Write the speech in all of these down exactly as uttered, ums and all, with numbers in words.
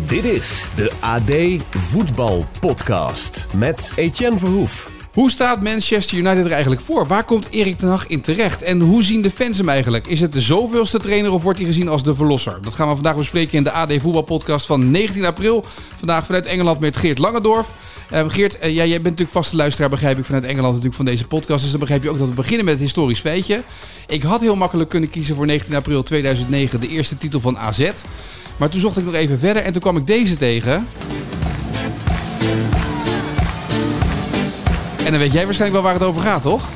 Dit is de A D Voetbal Podcast met Etienne Verhoef. Hoe staat Manchester United er eigenlijk voor? Waar komt Erik ten Hag in terecht? En hoe zien de fans hem eigenlijk? Is het de zoveelste trainer of wordt hij gezien als de verlosser? Dat gaan we vandaag bespreken in de A D Voetbal Podcast van negentien april. Vandaag vanuit Engeland met Geert Langendorf. Uh, Geert, uh, ja, jij bent natuurlijk vaste luisteraar, begrijp ik, vanuit Engeland natuurlijk van deze podcast. Dus dan begrijp je ook dat we beginnen met het historisch feitje. Ik had heel makkelijk kunnen kiezen voor negentien april tweeduizend negen, de eerste titel van A Z. Maar toen zocht ik nog even verder en toen kwam ik deze tegen. En dan weet jij waarschijnlijk wel waar het over gaat, toch?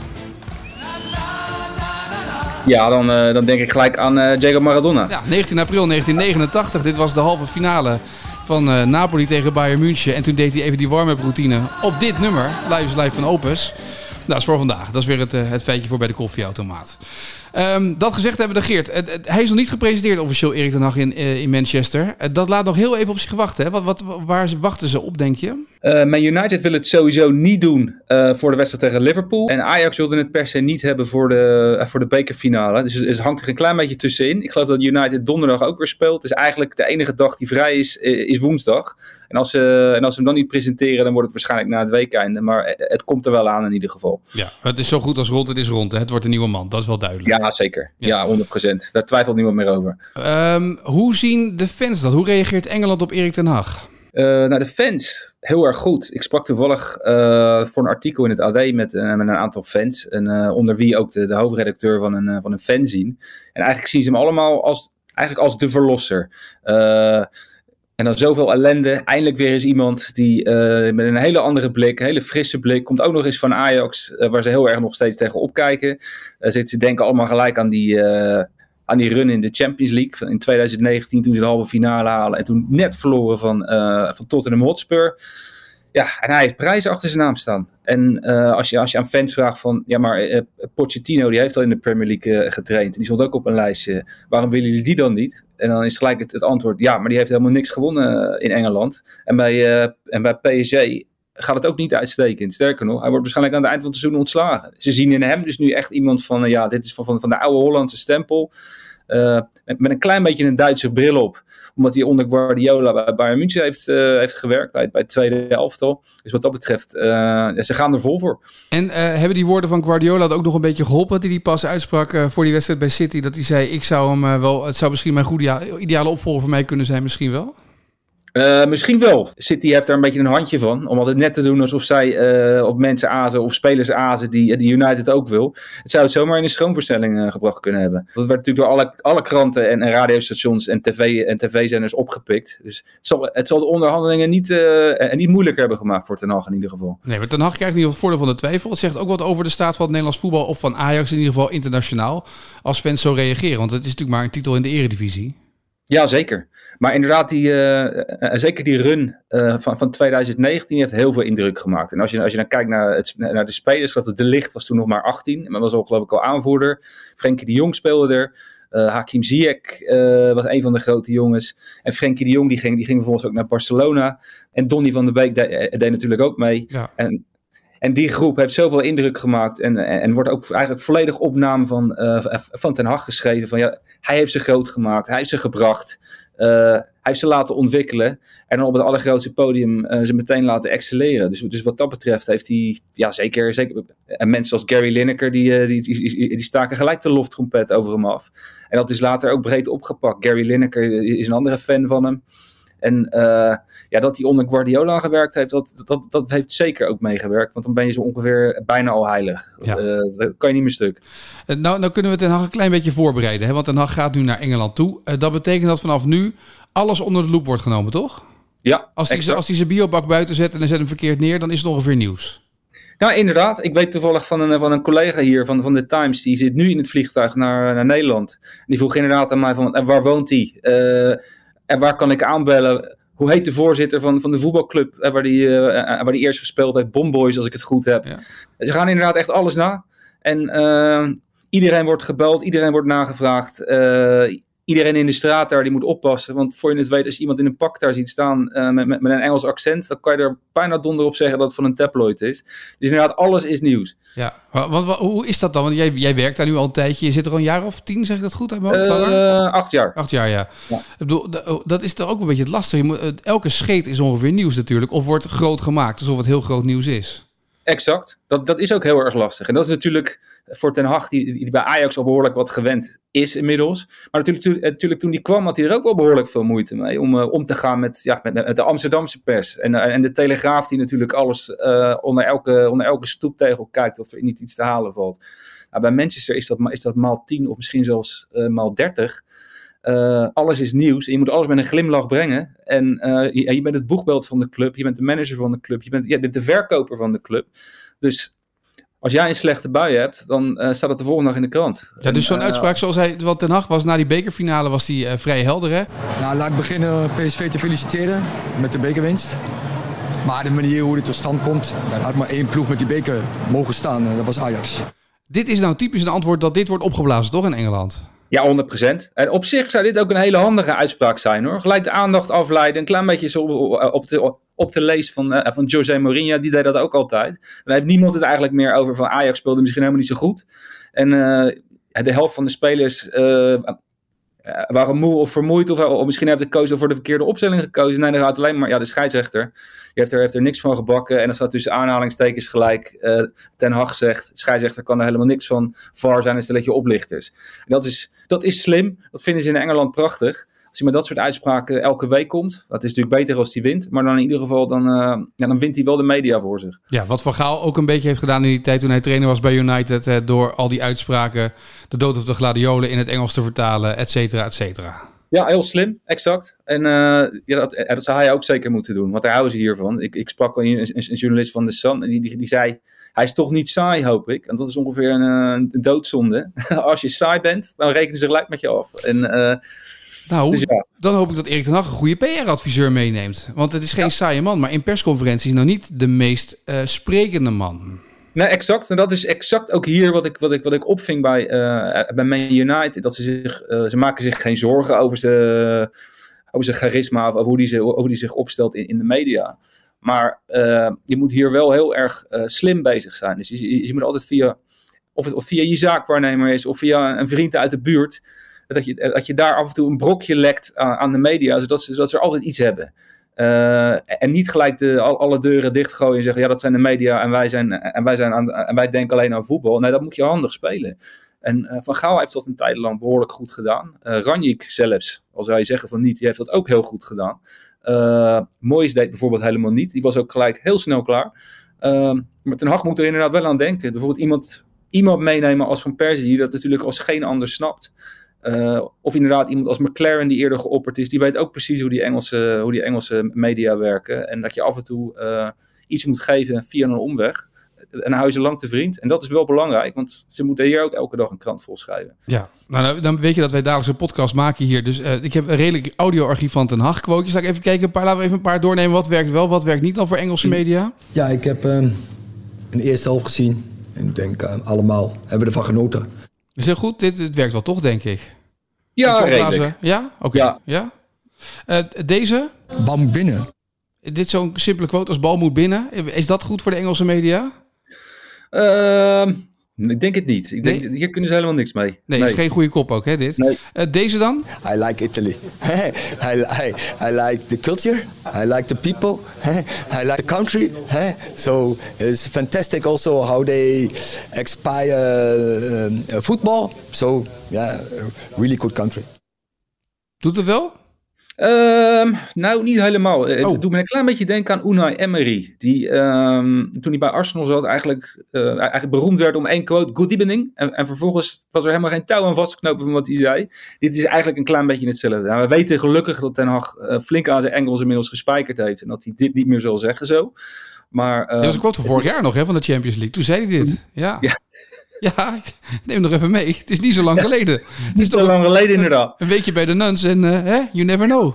Ja, dan, uh, dan denk ik gelijk aan uh, Diego Maradona. Ja, negentien april negentien negenentachtig. Dit was de halve finale van uh, Napoli tegen Bayern München. En toen deed hij even die warm-up routine op dit nummer. Live is live van Opus. Nou, dat is voor vandaag. Dat is weer het, uh, het feitje voor bij de koffieautomaat. Um, dat gezegd hebben de Geert. Uh, uh, hij is nog niet gepresenteerd officieel, Erik ten Hag, in, uh, in Manchester. Uh, dat laat nog heel even op zich wachten. Hè? Wat, wat, waar wachten ze op, denk je? Uh, Man United wil het sowieso niet doen uh, voor de wedstrijd tegen Liverpool. En Ajax wilde het per se niet hebben voor de, uh, voor de bekerfinale. Dus het hangt er een klein beetje tussenin. Ik geloof dat United donderdag ook weer speelt. Dus eigenlijk de enige dag die vrij is, is woensdag. En als, ze, en als ze hem dan niet presenteren, dan wordt het waarschijnlijk na het weekeinde. Maar het komt er wel aan in ieder geval. Ja, het is zo goed als rond, het is rond. Hè? Het wordt een nieuwe man, dat is wel duidelijk. Ja, zeker. Ja, ja honderd procent. Daar twijfelt niemand meer over. Um, hoe zien de fans dat? Hoe reageert Engeland op Erik ten Hag? Uh, nou, de fans, heel erg goed. Ik sprak toevallig uh, voor een artikel in het A D met, uh, met een aantal fans. En, uh, onder wie ook de, de hoofdredacteur van een, uh, van een fanzine. En eigenlijk zien ze hem allemaal als, eigenlijk als de verlosser. Uh, en dan zoveel ellende. Eindelijk weer eens iemand die uh, met een hele andere blik, een hele frisse blik. Komt ook nog eens van Ajax, uh, waar ze heel erg nog steeds tegen opkijken. Uh, ze, ze denken allemaal gelijk aan die... Uh, aan die run in de Champions League in tweeduizend negentien, toen ze de halve finale halen en toen net verloren van, uh, van Tottenham Hotspur. Ja, en hij heeft prijzen achter zijn naam staan. En uh, als, je, als je aan fans vraagt van, ja maar uh, Pochettino die heeft al in de Premier League uh, getraind en die stond ook op een lijstje. Waarom willen jullie die dan niet? En dan is gelijk het, het antwoord, ja, maar die heeft helemaal niks gewonnen uh, in Engeland. En bij, uh, en bij P S G gaat het ook niet uitstekend. Sterker nog, hij wordt waarschijnlijk aan het eind van het seizoen ontslagen. Ze zien in hem dus nu echt iemand van, uh, ja, dit is van, van, van de oude Hollandse stempel. Uh, met, met een klein beetje een Duitse bril op. Omdat hij onder Guardiola bij Bayern München heeft, uh, heeft gewerkt. Bij, bij het tweede elftal. Dus wat dat betreft, uh, ze gaan er vol voor. En uh, hebben die woorden van Guardiola ook nog een beetje geholpen? Die hij pas uitsprak uh, voor die wedstrijd bij City. Dat hij zei, ik zou hem uh, wel, het zou misschien mijn goede, ideale opvolger voor mij kunnen zijn. Misschien wel? Uh, misschien wel. City heeft daar een beetje een handje van. Om altijd net te doen alsof zij uh, op mensen azen of spelers azen die, die United ook wil. Het zou het zomaar in een stroomversnelling uh, gebracht kunnen hebben. Dat werd natuurlijk door alle, alle kranten en, en radiostations en, tv, en tv-zenders opgepikt. Dus het zal, het zal de onderhandelingen niet, uh, niet moeilijker hebben gemaakt voor Ten Hag in ieder geval. Nee, maar Ten Hag krijgt in ieder geval het voordeel van de twijfel. Het zegt ook wat over de staat van het Nederlands voetbal of van Ajax in ieder geval internationaal. Als fans zo reageren. Want het is natuurlijk maar een titel in de eredivisie. Ja, zeker. Maar inderdaad, die, uh, uh, zeker die run uh, van, van tweeduizend negentien heeft heel veel indruk gemaakt. En als je, als je dan kijkt naar, het, naar de spelers, geloof ik dat De Ligt was toen nog maar achttien. Maar was ook geloof ik al aanvoerder. Frenkie de Jong speelde er. Uh, Hakim Ziyech uh, was een van de grote jongens. En Frenkie de Jong die ging, die ging vervolgens ook naar Barcelona. En Donny van de Beek deed, deed natuurlijk ook mee. Ja. En, En die groep heeft zoveel indruk gemaakt en, en, en wordt ook eigenlijk volledig op naam van, uh, van Ten Hag geschreven. Van, ja, hij heeft ze groot gemaakt, hij heeft ze gebracht, uh, hij heeft ze laten ontwikkelen. En dan op het allergrootste podium uh, ze meteen laten excelleren. Dus, dus wat dat betreft heeft hij, ja zeker, zeker en mensen als Gary Lineker, die, die, die, die, die staken gelijk de loftrompet over hem af. En dat is later ook breed opgepakt. Gary Lineker is een andere fan van hem. En uh, ja, dat hij onder Guardiola gewerkt heeft, dat, dat, dat heeft zeker ook meegewerkt. Want dan ben je zo ongeveer bijna al heilig. Ja. Uh, dat kan je niet meer stuk. Uh, nou, nou kunnen we Ten Hag een klein beetje voorbereiden. Hè? Want Ten Hag gaat nu naar Engeland toe. Uh, dat betekent dat vanaf nu alles onder de loep wordt genomen, toch? Ja, Als hij, als hij zijn biobak buiten zet en hij zet hem verkeerd neer, dan is het ongeveer nieuws. Nou, inderdaad. Ik weet toevallig van een, van een collega hier van, van de Times. Die zit nu in het vliegtuig naar, naar Nederland. Die vroeg inderdaad aan mij van, en waar woont hij? Uh, En waar kan ik aanbellen? Hoe heet de voorzitter van, van de voetbalclub uh, waar die, uh, waar die eerst gespeeld heeft? Bomboys, als ik het goed heb. Ja. Ze gaan inderdaad echt alles na. En uh, iedereen wordt gebeld, iedereen wordt nagevraagd. Uh, iedereen in de straat daar, die moet oppassen. Want voor je het weet, als je iemand in een pak daar ziet staan uh, met, met, met een Engels accent, dan kan je er bijna donder op zeggen dat het van een tabloid is. Dus inderdaad, alles is nieuws. Ja, want, want, hoe is dat dan? Want jij, jij werkt daar nu al een tijdje. Je zit er al een jaar of tien, zeg ik dat goed? Uit mijn hoofd, uh, acht jaar. Acht jaar, ja. ja. Ik bedoel, dat is toch ook een beetje het lastige. Je moet, elke scheet is ongeveer nieuws natuurlijk. Of wordt groot gemaakt, alsof het heel groot nieuws is. Exact. Dat, dat is ook heel erg lastig. En dat is natuurlijk voor Ten Hag, die, die bij Ajax al behoorlijk wat gewend is inmiddels. Maar natuurlijk, natuurlijk toen die kwam, had hij er ook wel behoorlijk veel moeite mee. Om uh, om te gaan met, ja, met, met de Amsterdamse pers. En, uh, en de Telegraaf die natuurlijk alles uh, onder, elke, onder elke stoeptegel kijkt of er niet iets te halen valt. Nou, bij Manchester is dat, is dat maal tien of misschien zelfs uh, maal dertig. Uh, alles is nieuws en je moet alles met een glimlach brengen. En uh, je, je bent het boegbeeld van de club, je bent de manager van de club, je bent, je bent de verkoper van de club. Dus als jij een slechte bui hebt, dan uh, staat het de volgende dag in de krant. Ja, dus zo'n uh, uitspraak zoals hij, wat Ten Hag was na die bekerfinale, was die uh, vrij helder, hè? Nou, laat ik beginnen P S V te feliciteren met de bekerwinst. Maar de manier hoe dit tot stand komt, ja, er had maar één ploeg met die beker mogen staan en dat was Ajax. Dit is nou typisch een antwoord dat dit wordt opgeblazen, toch, in Engeland? Ja, honderd procent. En op zich zou dit ook een hele handige uitspraak zijn, hoor. Gelijk de aandacht afleiden, een klein beetje zo op de, op de lees van, uh, van José Mourinho, die deed dat ook altijd. Dan heeft niemand het eigenlijk meer over van Ajax speelde misschien helemaal niet zo goed. En uh, de helft van de spelers uh, waren moe of vermoeid, of, of misschien heeft de coach voor de verkeerde opstelling gekozen. Nee, dan gaat alleen maar, ja, de scheidsrechter, die heeft er, heeft er niks van gebakken. En dan staat tussen aanhalingstekens gelijk, uh, Ten Hag zegt, de scheidsrechter kan er helemaal niks van. V A R zijn een stelletje oplichters. En dat is, dat is slim, dat vinden ze in Engeland prachtig. Als hij met dat soort uitspraken elke week komt, dat is natuurlijk beter als hij wint. Maar dan in ieder geval, dan, uh, ja, dan wint hij wel de media voor zich. Ja, wat Van Gaal ook een beetje heeft gedaan in die tijd toen hij trainer was bij United. Eh, door al die uitspraken, de dood of de gladiolen in het Engels te vertalen, et cetera, et cetera. Ja, heel slim, exact. En uh, ja, dat, dat zou hij ook zeker moeten doen, want daar houden ze hiervan. Ik, ik sprak al een, een, een journalist van The Sun, die, die, die zei, hij is toch niet saai, hoop ik. En dat is ongeveer een, een doodzonde. Als je saai bent, dan rekenen ze gelijk met je af. En... Uh, Nou, dus ja. Dan hoop ik dat Erik ten Hag een goede P R-adviseur meeneemt. Want het is geen ja. saaie man, maar in persconferenties nou niet de meest uh, sprekende man. Nee, exact. En dat is exact ook hier wat ik, wat ik, wat ik opving bij, uh, bij Man United. Dat ze zich, uh, ze maken zich geen zorgen over zijn, over zijn charisma of over hoe die, ze, hoe die zich opstelt in, in de media. Maar uh, je moet hier wel heel erg uh, slim bezig zijn. Dus je, je, je moet altijd via, of het of via je zaakwaarnemer is of via een vriend uit de buurt... Dat je, dat je daar af en toe een brokje lekt aan, aan de media, zodat ze, zodat ze er altijd iets hebben. Uh, en niet gelijk de, al, alle deuren dichtgooien en zeggen, ja, dat zijn de media en wij, zijn, en wij, zijn aan, en wij denken alleen aan voetbal. Nee, dat moet je handig spelen. En uh, Van Gaal heeft dat een tijd lang behoorlijk goed gedaan. Uh, Ranjik zelfs, al zou je zeggen van niet, die heeft dat ook heel goed gedaan. Uh, Moyes deed bijvoorbeeld helemaal niet. Die was ook gelijk heel snel klaar. Uh, maar Ten Hag moet er inderdaad wel aan denken. Bijvoorbeeld iemand, iemand meenemen als Van Persie, die dat natuurlijk als geen ander snapt. Uh, of inderdaad iemand als McLaren die eerder geopperd is. Die weet ook precies hoe die Engelse, hoe die Engelse media werken. En dat je af en toe uh, iets moet geven via een omweg. En dan hou je ze lang te vriend. En dat is wel belangrijk. Want ze moeten hier ook elke dag een krant vol schrijven. Ja, nou, dan weet je dat wij dagelijks een podcast maken hier. Dus uh, ik heb een redelijk audioarchief van Ten Hag quotejes. Zal ik even kijken. Een paar, laten we even een paar doornemen. Wat werkt wel, wat werkt niet dan voor Engelse media? Ja, ik heb uh, een eerste helft gezien. En ik denk uh, allemaal hebben ervan genoten. Is heel goed. Dit, dit werkt wel toch, denk ik. Ja, redelijk. Ja? Oké. Okay. Ja. ja? Uh, deze? Bal moet binnen. Dit is zo'n simpele quote als bal moet binnen. Is dat goed voor de Engelse media? Uh, ik denk het niet. Ik denk, nee? Hier kunnen ze helemaal niks mee. Nee, nee. Is geen goede kop ook, hè, dit. Nee. Uh, deze dan? I like Italy. I, I, I like the culture. I like the people. I like the country. So it's fantastic also how they expire uh, football. So yeah, really good country. Doet het wel? Um, nou, niet helemaal. Het oh. doet me een klein beetje denken aan Unai Emery. Die um, toen hij bij Arsenal zat eigenlijk, uh, eigenlijk beroemd werd om één quote, good evening. En, en vervolgens was er helemaal geen touw aan vastgeknopen van wat hij zei. Dit is eigenlijk een klein beetje hetzelfde. Nou, we weten gelukkig dat Ten Hag uh, flink aan zijn Engels inmiddels gespijkerd heeft. En dat hij dit niet meer zal zeggen zo. Maar, uh, dat was een quote van vorig jaar nog, hè, van de Champions League. Toen zei hij dit. Ja. ja. Ja, neem nog even mee. Het is niet zo lang ja, geleden. Het is zo lang geleden inderdaad. Een weekje bij de nuns en uh, hè? You never know.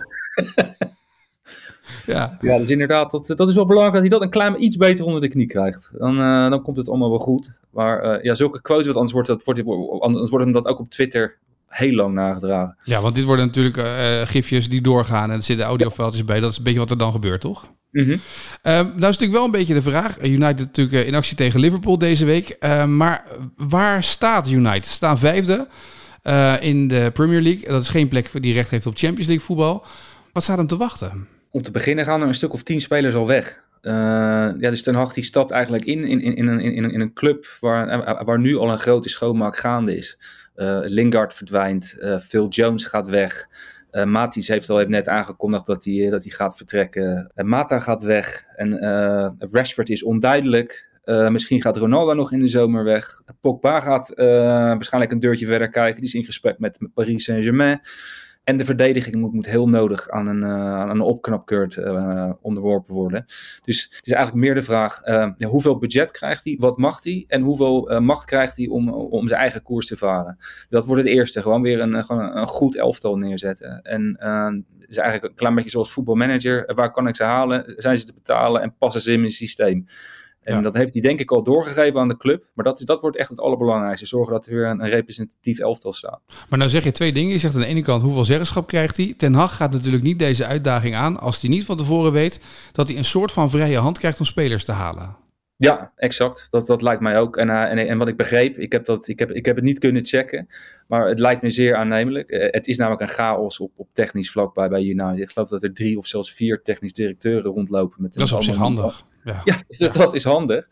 ja. ja, dus inderdaad, dat, dat is wel belangrijk dat hij dat een klein iets beter onder de knie krijgt. Dan, uh, dan komt het allemaal wel goed. Maar uh, ja, zulke quotes, want anders wordt, dat, wordt, anders wordt hem dat ook op Twitter heel lang nagedragen. Ja, want dit worden natuurlijk uh, gifjes die doorgaan en er zitten audiofoutjes bij. Dat is een beetje wat er dan gebeurt, toch? Mm-hmm. Uh, nou is natuurlijk wel een beetje de vraag. United natuurlijk in actie tegen Liverpool deze week. Uh, maar waar staat United? Ze staan vijfde uh, in de Premier League. Dat is geen plek die recht heeft op Champions League voetbal. Wat staat hem te wachten? Om te beginnen gaan er een stuk of tien spelers al weg. Uh, ja, dus Ten Hag die stapt eigenlijk in, in, in, in, in, in een club waar, waar nu al een grote schoonmaak gaande is. Uh, Lingard verdwijnt, uh, Phil Jones gaat weg. Uh, Matic heeft al even net aangekondigd dat hij, dat hij gaat vertrekken. Uh, Mata gaat weg en uh, Rashford is onduidelijk. Uh, misschien gaat Ronaldo nog in de zomer weg. Pogba gaat uh, waarschijnlijk een deurtje verder kijken. Die is in gesprek met, met Paris Saint-Germain. En de verdediging moet, moet heel nodig aan een, uh, aan een opknapkeurt uh, onderworpen worden. Dus het is eigenlijk meer de vraag, uh, ja, hoeveel budget krijgt hij, wat mag hij en hoeveel uh, macht krijgt hij om, om zijn eigen koers te varen. Dat wordt het eerste, gewoon weer een, gewoon een goed elftal neerzetten. En uh, het is eigenlijk een klein beetje zoals voetbalmanager. Waar kan ik ze halen? Zijn ze te betalen en passen ze in mijn systeem? En ja. dat heeft hij denk ik al doorgegeven aan de club. Maar dat, dat wordt echt het allerbelangrijkste. Zorgen dat er weer een, een representatief elftal staat. Maar nou zeg je twee dingen. Je zegt aan de ene kant hoeveel zeggenschap krijgt hij. Ten Hag gaat natuurlijk niet deze uitdaging aan als hij niet van tevoren weet dat hij een soort van vrije hand krijgt om spelers te halen. Ja, exact. Dat, dat lijkt mij ook. En, uh, en, en wat ik begreep, ik heb, dat, ik, heb, ik heb het niet kunnen checken. Maar het lijkt me zeer aannemelijk. Uh, het is namelijk een chaos op, op technisch vlak bij, bij United. Ik geloof dat er drie of zelfs vier technisch directeuren rondlopen. Met dat is op zich handig. Ja, ja, dus ja, dat is handig.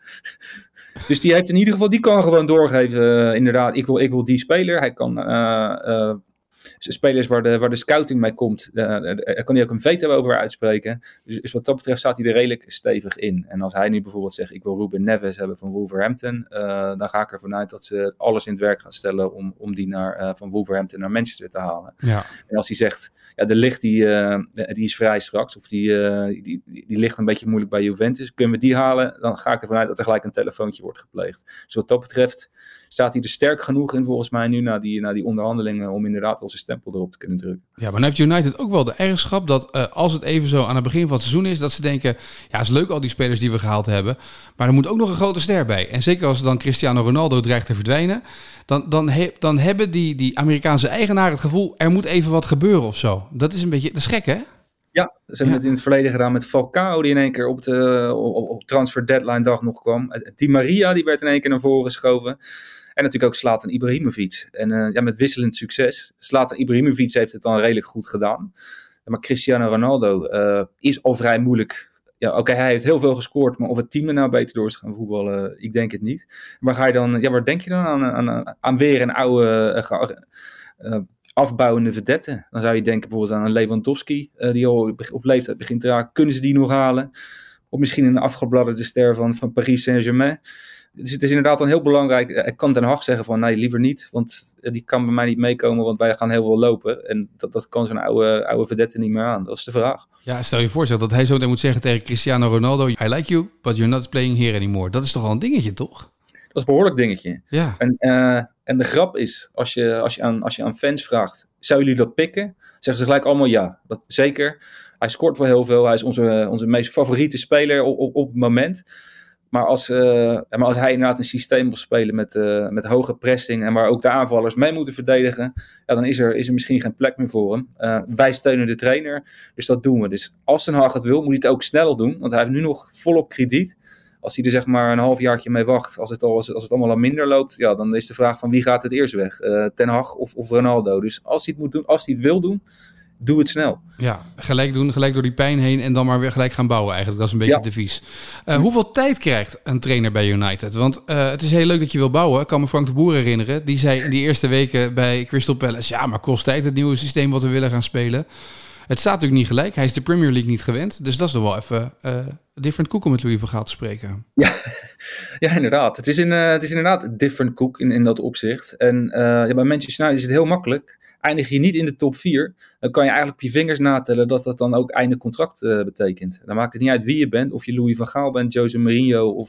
Dus die heeft in ieder geval, die kan gewoon doorgeven. Uh, inderdaad, ik wil, ik wil die speler. Hij kan uh, uh, spelers waar de, waar de scouting mee komt, uh, daar kan hij ook een veto over uitspreken. Dus, dus wat dat betreft staat hij er redelijk stevig in. En als hij nu bijvoorbeeld zegt, ik wil Ruben Neves hebben van Wolverhampton, uh, dan ga ik ervan uit dat ze alles in het werk gaan stellen om, om die naar, uh, van Wolverhampton naar Manchester te halen. Ja. En als hij zegt, ja, de licht die, uh, die is vrij straks, of die, uh, die, die, die ligt een beetje moeilijk bij Juventus, kunnen we die halen, dan ga ik ervan uit dat er gelijk een telefoontje wordt gepleegd. Dus wat dat betreft staat hij er sterk genoeg in volgens mij nu na die, na die onderhandelingen om inderdaad wel zijn stempel erop te kunnen drukken. Ja, maar dan heeft United ook wel de eigenschap dat uh, als het even zo aan het begin van het seizoen is, dat ze denken, ja, is leuk al die spelers die we gehaald hebben, maar er moet ook nog een grote ster bij. En zeker als dan Cristiano Ronaldo dreigt te verdwijnen, dan, dan, he, dan hebben die, die Amerikaanse eigenaren het gevoel, er moet even wat gebeuren of zo. Dat is een beetje, dat is gek, hè? Ja, ze hebben ja. het in het verleden gedaan met Falcao, die in één keer op de op, op transfer deadline dag nog kwam. Di Maria, die werd in één keer naar voren geschoven. En natuurlijk ook Zlatan Ibrahimovic. En uh, ja, met wisselend succes. Zlatan Ibrahimovic heeft het dan redelijk goed gedaan. Maar Cristiano Ronaldo uh, is al vrij moeilijk. Ja, oké, okay, hij heeft heel veel gescoord, maar of het team er nou beter door is gaan voetballen, ik denk het niet. Waar ga je dan, ja, waar denk je dan aan? Aan, aan weer een oude uh, uh, afbouwende vedette? Dan zou je denken bijvoorbeeld aan een Lewandowski, uh, die al op leeftijd begint te raken. Kunnen ze die nog halen? Of misschien een afgebladderde ster van, van Paris Saint-Germain? Dus het is inderdaad dan heel belangrijk. Ik kan Ten Hag zeggen van nee, liever niet. Want die kan bij mij niet meekomen, want wij gaan heel veel lopen. En dat, dat kan zo'n oude, oude vedette niet meer aan. Dat is de vraag. Ja, stel je voor dat hij zo meteen moet zeggen tegen Cristiano Ronaldo, I like you, but you're not playing here anymore. Dat is toch wel een dingetje, toch? Dat is een behoorlijk dingetje. Ja. En, uh, en de grap is, als je, als, je aan, als je aan fans vraagt, zouden jullie dat pikken? Zeggen ze gelijk allemaal ja. Dat, zeker. Hij scoort wel heel veel. Hij is onze, onze meest favoriete speler op, op, op het moment. Maar als, uh, maar als hij inderdaad een systeem wil spelen met, uh, met hoge pressing en waar ook de aanvallers mee moeten verdedigen, ja, dan is er, is er misschien geen plek meer voor hem. Uh, wij steunen de trainer, dus dat doen we. Dus als Ten Hag het wil, moet hij het ook sneller doen, want hij heeft nu nog volop krediet. Als hij er zeg maar een halfjaartje mee wacht, als het, al, als, het, als het allemaal al minder loopt, ja, dan is de vraag van wie gaat het eerst weg? Uh, Ten Hag of, of Ronaldo. Dus als hij het moet doen, als hij het wil doen, doe het snel. Ja, gelijk doen, gelijk door die pijn heen en dan maar weer gelijk gaan bouwen eigenlijk. Dat is een beetje ja. het devies. Uh, hoeveel tijd krijgt een trainer bij United? Want uh, het is heel leuk dat je wil bouwen. Ik kan me Frank de Boer herinneren. Die zei in die eerste weken bij Crystal Palace, ja, maar kost tijd het nieuwe systeem wat we willen gaan spelen. Het staat natuurlijk niet gelijk. Hij is de Premier League niet gewend. Dus dat is toch wel even uh, different cook om met Louis van Gaal te spreken. Ja, ja inderdaad. Het is, in, uh, het is inderdaad een different cook in, in dat opzicht. En uh, ja, bij Manchester United is het heel makkelijk. Eindig je niet in de top vier, dan kan je eigenlijk op je vingers natellen dat dat dan ook einde contract uh, betekent. Dan maakt het niet uit wie je bent, of je Louis van Gaal bent, Jose Mourinho of, of, of Ten Hag in dit geval. Dan heb je het niet goed gedaan en dan moet je weg. Dus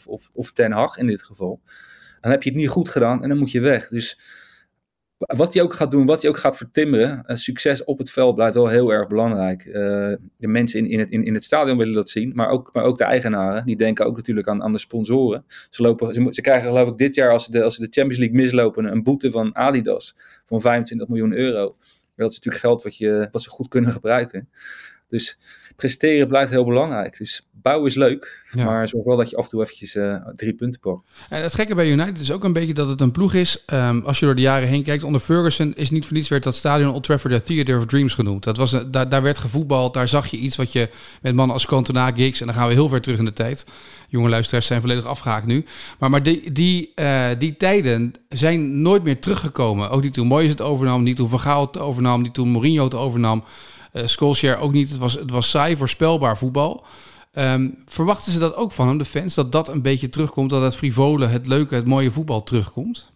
Wat hij ook gaat doen, wat hij ook gaat vertimmeren, uh, succes op het veld blijft wel heel erg belangrijk. Uh, de mensen in, in, het, in, in het stadion willen dat zien, maar ook, maar ook de eigenaren. Die denken ook natuurlijk aan, aan de sponsoren. Ze, lopen, ze, ze krijgen geloof ik dit jaar, als ze, de, als ze de Champions League mislopen, een boete van Adidas van vijfentwintig miljoen euro. Dat is natuurlijk geld wat, je, wat ze goed kunnen gebruiken. Dus presteren blijft heel belangrijk. Dus bouwen is leuk, ja. maar zorg wel dat je af en toe eventjes uh, drie punten pakt. En het gekke bij United is ook een beetje dat het een ploeg is. Um, als je door de jaren heen kijkt, onder Ferguson is niet voor niets werd dat stadion Old Trafford de Theatre of Dreams genoemd. Dat was een, daar, daar werd gevoetbald, daar zag je iets wat je met mannen als Cantona, Giggs, en dan gaan we heel ver terug in de tijd. Jonge luisteraars zijn volledig afgehaakt nu. Maar, maar die, die, uh, die tijden zijn nooit meer teruggekomen. Ook niet toen Moyes het overnam, niet toen Van Gaal het overnam, niet toen Mourinho het overnam. Uh, Solskjaer ook niet. Het was, het was saai, voorspelbaar voetbal. Um, verwachten ze dat ook van hem, de fans? Dat dat een beetje terugkomt? Dat het frivole, het leuke, het mooie voetbal terugkomt?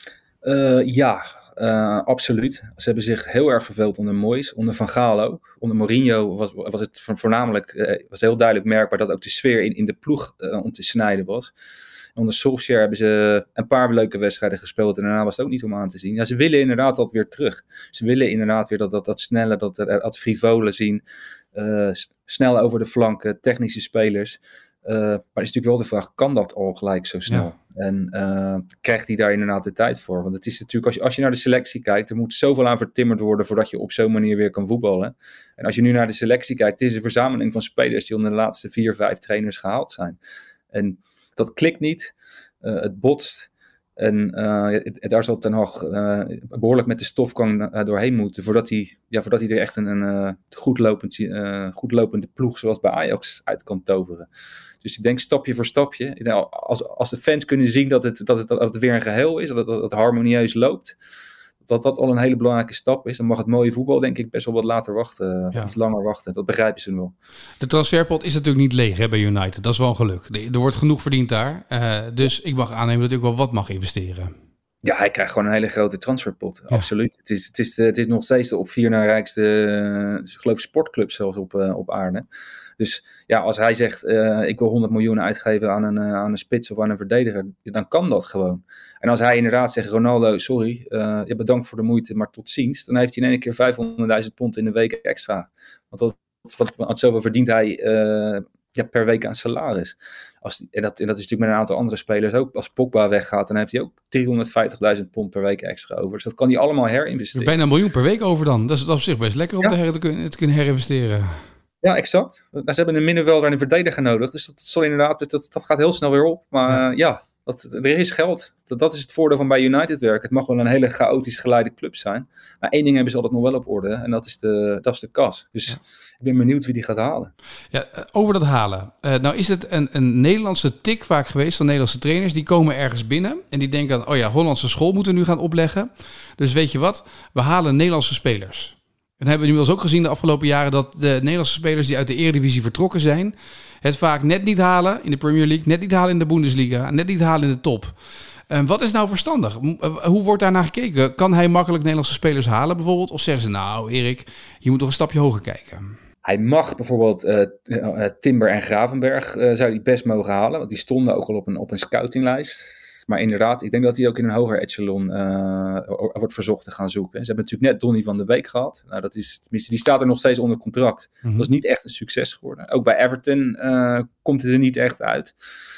Uh, ja, uh, absoluut. Ze hebben zich heel erg verveeld onder Moyes. Onder Van Gaal ook. Onder Mourinho was, was het voornamelijk uh, was heel duidelijk merkbaar dat ook de sfeer in, in de ploeg uh, om te snijden was. Onder Solskjaer hebben ze een paar leuke wedstrijden gespeeld en daarna was het ook niet om aan te zien. Ja, ze willen inderdaad dat weer terug. Ze willen inderdaad weer dat, dat, dat snelle, dat, dat frivole zien. Uh, snel over de flanken, technische spelers. Uh, maar is natuurlijk wel de vraag, kan dat al gelijk zo snel? Ja. En uh, krijgt hij daar inderdaad de tijd voor? Want het is natuurlijk, als je, als je naar de selectie kijkt, er moet zoveel aan vertimmerd worden voordat je op zo'n manier weer kan voetballen. En als je nu naar de selectie kijkt, het is een verzameling van spelers die onder de laatste vier, vijf trainers gehaald zijn. En dat klikt niet, uh, het botst. En uh, het, daar zal Ten Hag uh, behoorlijk met de stofkam uh, doorheen moeten, voordat hij, ja, voordat hij er echt een, een uh, goed, lopend, uh, goed lopende ploeg zoals bij Ajax uit kan toveren. Dus ik denk stapje voor stapje. Als, als de fans kunnen zien dat het, dat het, dat het weer een geheel is, dat het, dat het harmonieus loopt, dat dat al een hele belangrijke stap is, dan mag het mooie voetbal denk ik best wel wat later wachten, ja. iets langer wachten. Dat begrijpen ze wel. De transferpot is natuurlijk niet leeg hè, bij United, dat is wel een geluk. Er wordt genoeg verdiend daar, uh, dus ik mag aannemen dat ik wel wat mag investeren. Ja, hij krijgt gewoon een hele grote transferpot, ja. Absoluut. Het is, het, is, het is nog steeds de op vier na rijkste, uh, ik geloof sportclub zelfs op, uh, op aarde. Dus ja, als hij zegt, uh, ik wil honderd miljoen uitgeven aan een, uh, aan een spits of aan een verdediger, dan kan dat gewoon. En als hij inderdaad zegt, Ronaldo, sorry, uh, ja, bedankt voor de moeite, maar tot ziens, dan heeft hij in één keer vijfhonderdduizend pond in de week extra. Want wat, wat, wat zoveel verdient hij uh, ja, per week aan salaris. Als, en, dat, en dat is natuurlijk met een aantal andere spelers ook. Als Pogba weggaat, dan heeft hij ook driehonderdvijftigduizend pond per week extra over. Dus dat kan hij allemaal herinvesteren. Bijna een miljoen per week over dan. Dat is op zich best lekker om ja. te, her, te, kunnen, te kunnen herinvesteren. Ja, exact. Ze hebben een middenvelder en een verdediger nodig. Dus dat, zal inderdaad, dat, dat gaat heel snel weer op. Maar ja, uh, ja dat, er is geld. Dat, dat is het voordeel van bij United werken. Het mag wel een hele chaotisch geleide club zijn. Maar één ding hebben ze altijd nog wel op orde. En dat is de, dat is de kas. Dus ja. Ik ben benieuwd wie die gaat halen. Ja, over dat halen. Uh, nou is het een, een Nederlandse tik vaak geweest van Nederlandse trainers. Die komen ergens binnen en die denken, oh ja, Hollandse school moeten we nu gaan opleggen. Dus weet je wat, we halen Nederlandse spelers. En hebben we nu wel eens ook gezien de afgelopen jaren dat de Nederlandse spelers die uit de Eredivisie vertrokken zijn, het vaak net niet halen in de Premier League, net niet halen in de Bundesliga, net niet halen in de top. Um, wat is nou verstandig? Hoe wordt daar naar gekeken? Kan hij makkelijk Nederlandse spelers halen bijvoorbeeld? Of zeggen ze, nou Erik, je moet toch een stapje hoger kijken? Hij mag bijvoorbeeld uh, uh, Timber en Gravenberg uh, zou hij best mogen halen. Want die stonden ook al op een, op een scoutinglijst. Maar inderdaad, ik denk dat hij ook in een hoger echelon uh, wordt verzocht te gaan zoeken. Ze hebben natuurlijk net Donny van de Beek gehad. Nou, dat is, tenminste, die staat er nog steeds onder contract. Mm-hmm. Dat is niet echt een succes geworden. Ook bij Everton uh, komt het er niet echt uit.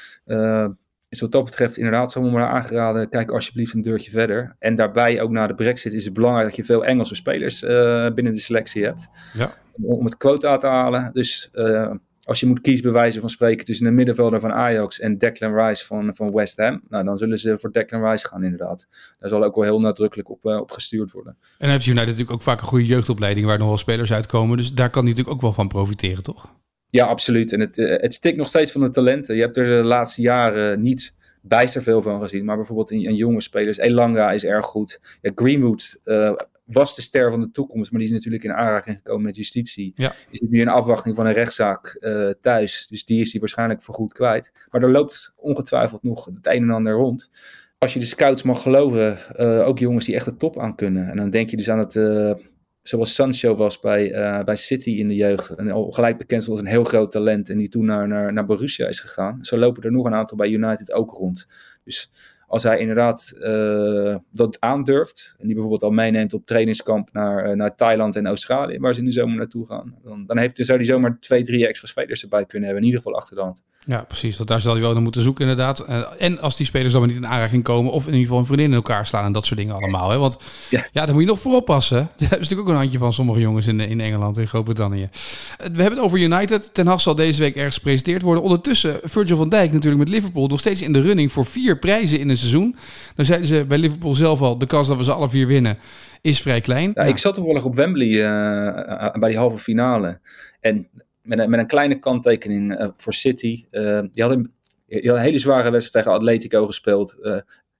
Uh, Dus wat dat betreft inderdaad zou maar aangeraden, kijk alsjeblieft een deurtje verder. En daarbij ook na de Brexit is het belangrijk dat je veel Engelse spelers uh, binnen de selectie hebt. Ja. Om het quota te halen. Dus uh, als je moet kiezen bij wijze van spreken tussen een middenvelder van Ajax en Declan Rice van, van West Ham. Nou, dan zullen ze voor Declan Rice gaan inderdaad. Daar zal ook wel heel nadrukkelijk op, uh, op gestuurd worden. En dan heeft United natuurlijk ook vaak een goede jeugdopleiding waar nog wel spelers uitkomen. Dus daar kan hij natuurlijk ook wel van profiteren, toch? Ja, absoluut. En het, uh, het stikt nog steeds van de talenten. Je hebt er de laatste jaren niet bijster veel van gezien. Maar bijvoorbeeld in, in jonge spelers. Elanga is erg goed. Ja, Greenwood uh, was de ster van de toekomst. Maar die is natuurlijk in aanraking gekomen met justitie. Ja. Is het nu in afwachting van een rechtszaak uh, thuis. Dus die is hij waarschijnlijk voorgoed kwijt. Maar er loopt ongetwijfeld nog het een en ander rond. Als je de scouts mag geloven. Uh, ook jongens die echt de top aan kunnen. En dan denk je dus aan het... Uh, Zoals Sancho was bij, uh, bij City in de jeugd. En al gelijk bekend als een heel groot talent. En die toen naar, naar, naar Borussia is gegaan. Zo lopen er nog een aantal bij United ook rond. Dus als hij inderdaad uh, dat aandurft, en die bijvoorbeeld al meeneemt op trainingskamp naar, uh, naar Thailand en Australië, waar ze in de zomer naartoe gaan, dan, dan heeft, zou hij zomaar twee, drie extra spelers erbij kunnen hebben, in ieder geval achter de hand. Ja, precies. Want daar zal hij wel naar moeten zoeken inderdaad. En als die spelers dan maar niet in aanraking komen, of in ieder geval een vriendin in elkaar slaan en dat soort dingen allemaal. Hè? Want ja. ja, daar moet je nog voor oppassen. Daar hebben ze natuurlijk ook een handje van sommige jongens in, in Engeland en Groot-Brittannië. We hebben het over United. Ten Hag zal deze week ergens gepresenteerd worden. Ondertussen Virgil van Dijk natuurlijk met Liverpool nog steeds in de running voor vier prijzen in een seizoen. Dan zeiden ze bij Liverpool zelf al, de kans dat we ze alle vier winnen is vrij klein. Ja, ja. Ik zat toevallig op Wembley uh, bij die halve finale. En met een, met een kleine kanttekening uh, voor City. Uh, die, hadden, die hadden een hele zware wedstrijd tegen Atletico gespeeld. Uh,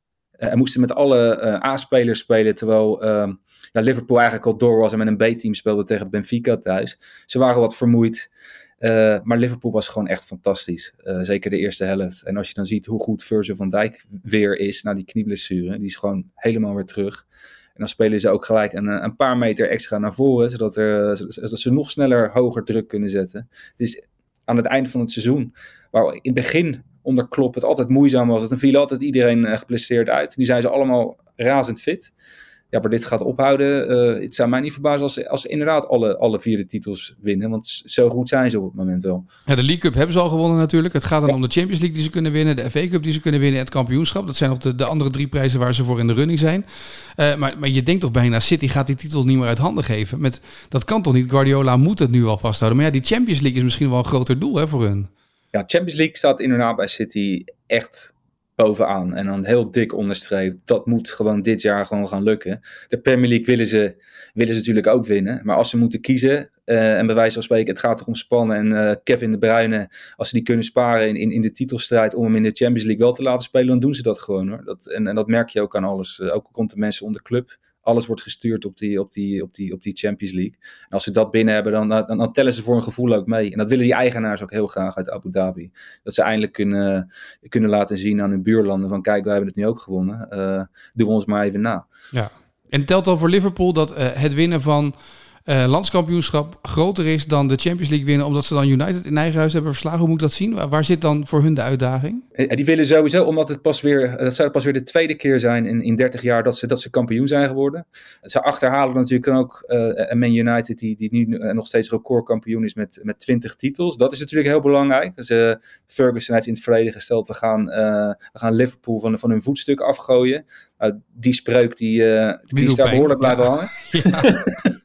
en moesten met alle uh, A-spelers spelen, terwijl uh, ja, Liverpool eigenlijk al door was en met een B-team speelde tegen Benfica thuis. Ze waren wat vermoeid. Uh, maar Liverpool was gewoon echt fantastisch. Uh, zeker de eerste helft. En als je dan ziet hoe goed Virgil van Dijk weer is na die knieblessure. Die is gewoon helemaal weer terug. En dan spelen ze ook gelijk een, een paar meter extra naar voren. Zodat, er, zodat ze nog sneller hoger druk kunnen zetten. Het is aan het eind van het seizoen. Waar in het begin onder Klopp het altijd moeizaam was. Dan viel altijd iedereen uh, geblesseerd uit. Nu zijn ze allemaal razend fit. Ja, waar dit gaat ophouden, uh, het zou mij niet verbazen als ze, als ze inderdaad alle, alle vier de titels winnen. Want zo goed zijn ze op het moment wel. Ja, de League Cup hebben ze al gewonnen natuurlijk. Het gaat dan ja. om de Champions League die ze kunnen winnen, de F A Cup die ze kunnen winnen en het kampioenschap. Dat zijn nog de, de andere drie prijzen waar ze voor in de running zijn. Uh, maar, maar je denkt toch bijna, City gaat die titel niet meer uit handen geven. Met, dat kan toch niet? Guardiola moet het nu al vasthouden. Maar ja, die Champions League is misschien wel een groter doel hè, voor hun. Ja, Champions League staat inderdaad bij City echt bovenaan. En dan heel dik onderstreept. Dat moet gewoon dit jaar gewoon gaan lukken. De Premier League willen ze, willen ze natuurlijk ook winnen. Maar als ze moeten kiezen. Uh, en bij wijze van spreken, het gaat erom spannen. En uh, Kevin De Bruyne, als ze die kunnen sparen in, in, in de titelstrijd om hem in de Champions League wel te laten spelen, dan doen ze dat gewoon hoor. Dat, en, en dat merk je ook aan alles. Uh, ook komt de mensen onder club. Alles wordt gestuurd op die, op, die, op, die, op die Champions League. En als ze dat binnen hebben, dan, dan, dan tellen ze voor een gevoel ook mee. En dat willen die eigenaars ook heel graag uit Abu Dhabi. Dat ze eindelijk kunnen, kunnen laten zien aan hun buurlanden van kijk, wij hebben het nu ook gewonnen. Uh, doen we ons maar even na. Ja. En telt dan voor Liverpool dat uh, het winnen van uh, landskampioenschap groter is dan de Champions League winnen, omdat ze dan United in eigen huis hebben verslagen? Hoe moet ik dat zien? Waar, waar zit dan voor hun de uitdaging? Die willen sowieso, omdat het pas weer, dat zou pas weer de tweede keer zijn in, in dertig jaar dat ze, dat ze kampioen zijn geworden. Ze achterhalen natuurlijk dan ook uh, Man United, die, die nu uh, nog steeds recordkampioen is met, met twintig titels. Dat is natuurlijk heel belangrijk. Dus, uh, Ferguson heeft in het verleden gesteld, we gaan, uh, we gaan Liverpool van, van hun voetstuk afgooien. Uh, die spreuk die, uh, die is daar behoorlijk blijven ja. hangen. Ja.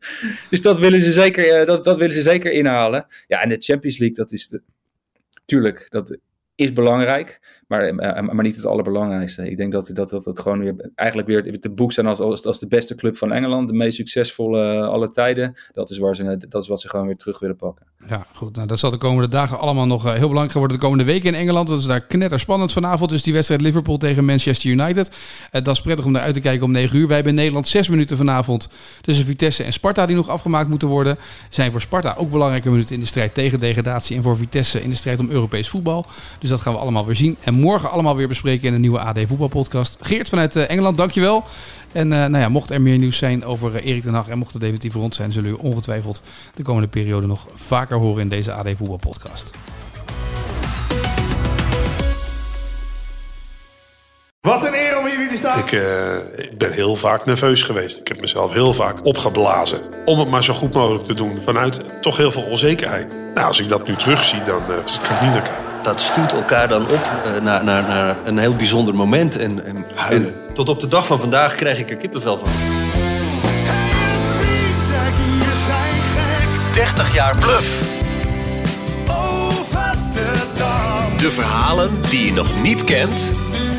Dus dat willen ze zeker, uh, dat, dat willen ze zeker inhalen. Ja, en de Champions League, dat is de, tuurlijk, dat is belangrijk, maar, uh, maar niet het allerbelangrijkste. Ik denk dat dat, dat, dat gewoon weer eigenlijk weer te boek zijn als, als, als de beste club van Engeland, de meest succesvolle uh, alle tijden. Dat is, waar ze, dat is wat ze gewoon weer terug willen pakken. Ja, goed. Nou, dat zal de komende dagen allemaal nog uh, heel belangrijk worden. De komende weken in Engeland. Dat is daar knetterspannend vanavond. Dus die wedstrijd Liverpool tegen Manchester United. Uh, dat is prettig om naar uit te kijken om negen uur. Wij hebben in Nederland zes minuten vanavond tussen Vitesse en Sparta die nog afgemaakt moeten worden. Zijn voor Sparta ook belangrijke minuten in de strijd tegen degradatie. En voor Vitesse in de strijd om Europees voetbal. Dus dat gaan we allemaal weer zien. En morgen allemaal weer bespreken in een nieuwe A D Voetbalpodcast. Geert vanuit uh, Engeland, dankjewel. En uh, nou ja, mocht er meer nieuws zijn over uh, Erik ten Hag en mocht het definitief rond zijn, zullen u ongetwijfeld de komende periode nog vaker horen in deze A D Voetbalpodcast. Wat een eer om hier weer te staan. Ik, uh, ik ben heel vaak nerveus geweest. Ik heb mezelf heel vaak opgeblazen. Om het maar zo goed mogelijk te doen vanuit toch heel veel onzekerheid. Nou, als ik dat nu terugzie, dan uh, kan ik niet naar kijken. Dat stuurt elkaar dan op uh, naar, naar, naar een heel bijzonder moment. En, en, en tot op de dag van vandaag krijg ik er kippenvel van. dertig jaar Bluff. De verhalen die je nog niet kent.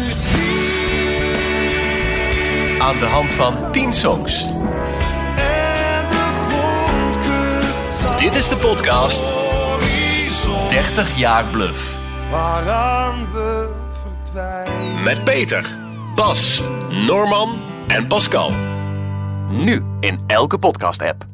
Aan de hand van tien songs. Dit is de podcast dertig jaar Bluff. Waaraan we verdwijnen. Met Peter, Bas, Norman en Pascal. Nu in elke podcast-app.